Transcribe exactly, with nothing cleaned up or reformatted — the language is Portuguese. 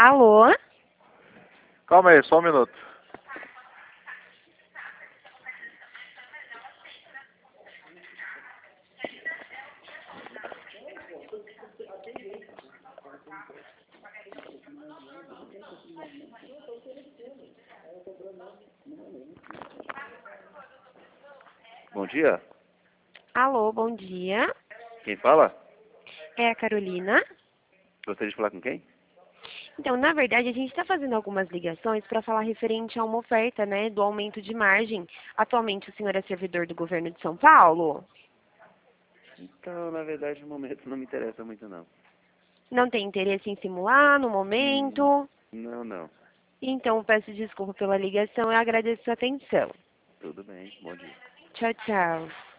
Alô? Calma aí, só um minuto. Bom dia. Alô, bom dia. Quem fala? É a Carolina. Gostaria de falar com quem? Então, na verdade, a gente está fazendo algumas ligações para falar referente a uma oferta, né, do aumento de margem. Atualmente, o senhor é servidor do governo de São Paulo? Então, na verdade, no momento não me interessa muito, não. Não tem interesse em simular no Hum, momento? não, não. Então, peço desculpa pela ligação e agradeço a atenção. Tudo bem, bom dia. Tchau, tchau.